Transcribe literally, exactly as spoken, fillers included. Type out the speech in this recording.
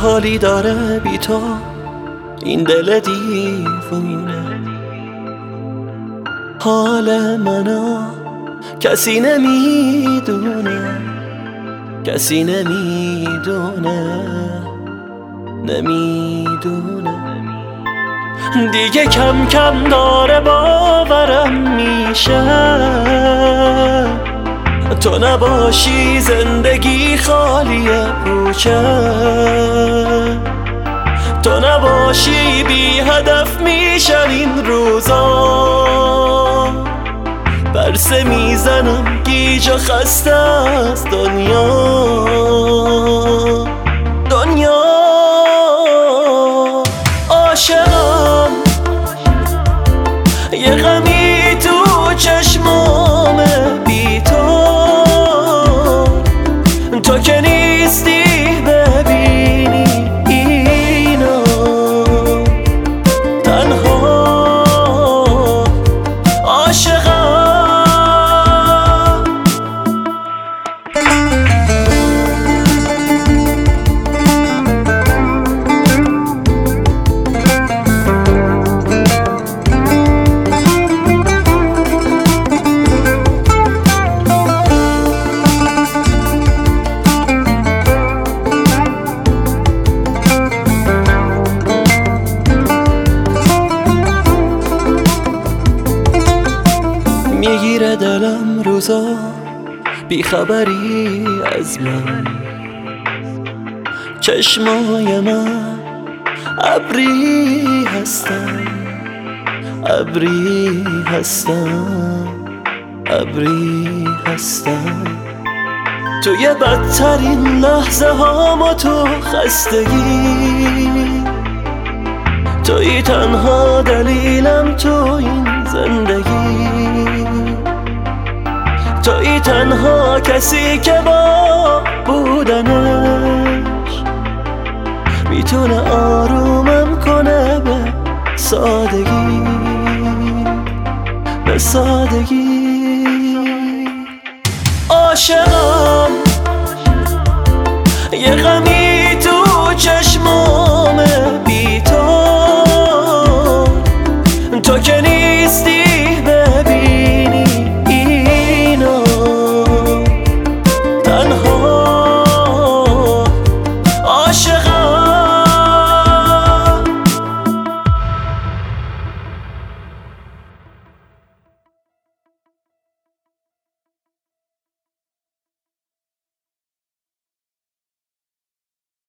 حالی داره بی تو این دل دیوونه؟ حال منو کسی نمیدونه، کسی نمیدونه، نمیدونه. دیگه کم کم داره باورم میشه تو نباشی زندگی خالیه پوچه، تو نباشی بی هدف میشن این روزا. برسه میزنم گیج و خسته از دنیا، دنیا. عاشقم یه غمی تو چشمامه بی تو، تو که نیستی ببینی اینو تنها. عاشقم میگیره دلم روزا بیخبری از من، چشمای من ابری هستن، ابری هستن، ابری هستن. توی بدترین لحظه هامو تو خستگی، توی تنها دلیلم تو این زندگی، توی تنها کسی که با بودنش میتونه آرومم کنه به سادگی، به سادگی. عاشقم یه غمی